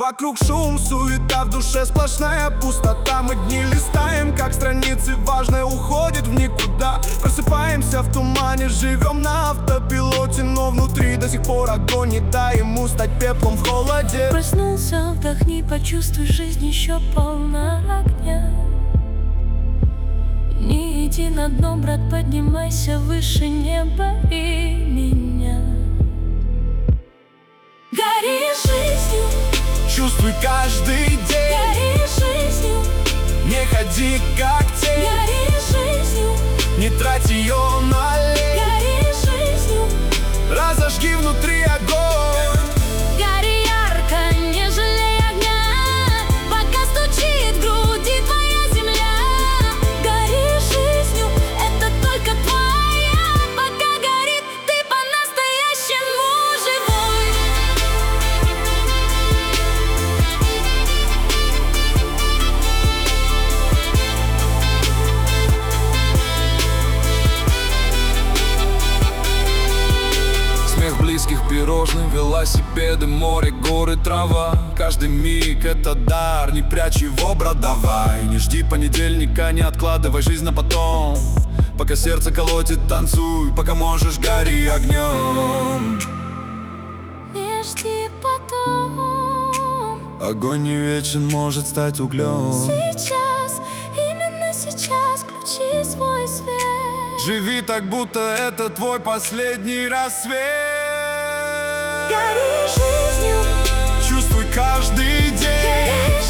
Вокруг шум, суета, в душе сплошная пустота. Мы дни листаем, как страницы, важное уходит в никуда. Просыпаемся в тумане, живем на автопилоте, но внутри до сих пор огонь, не дай ему стать пеплом в холоде. Проснулся, вдохни, почувствуй, жизнь еще полна огня. Не иди на дно, брат, поднимайся выше неба и меня. Гори жизнью, Чувствуй каждый день, гори жизнью, не ходи как тень, гори жизнью, не трать ее на лень. гори жизнью, Разожги внутри огонь. гори ярко, не жалей огня, пока стучит в груди твоя земля. Гори жизнью, это только твоя, пока горит, ты по-настоящему живой. Смех близких, пирожных, велосипеды, море, горы, трава. Каждый миг — это дар, не прячь его, брат, давай. Не жди понедельника, не откладывай жизнь на потом. Пока сердце колотит, танцуй, пока можешь, гори огнем. Не жди потом. Огонь не вечен, может стать углем. Сейчас, именно сейчас включи свой свет. Живи так, будто это твой последний рассвет. Гори жизнью, Чувствуй каждый день, гори